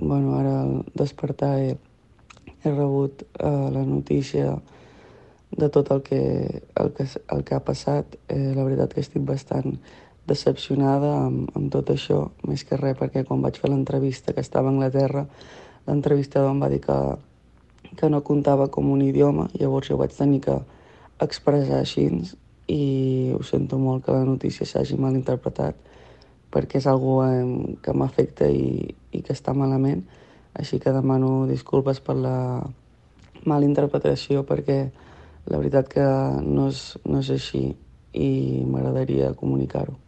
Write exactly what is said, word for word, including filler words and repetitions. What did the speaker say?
bueno, ara al despertar he, he rebut uh, la notícia de tot el que, el que, el que ha passat. Eh, la veritat que estic bastant decepcionada amb, amb tot això, més que res perquè quan vaig fer l'entrevista, que estava a Anglaterra, l'entrevistador em va dir que, que no comptava com un idioma, llavors jo vaig tenir que expressar així i ho sento molt que la notícia s'hagi mal interpretat perquè és algo eh, que m'afecta i, i que està malament, així que demano disculpes per la mala interpretació perquè la veritat que no és, no és així i m'agradaria comunicar-ho.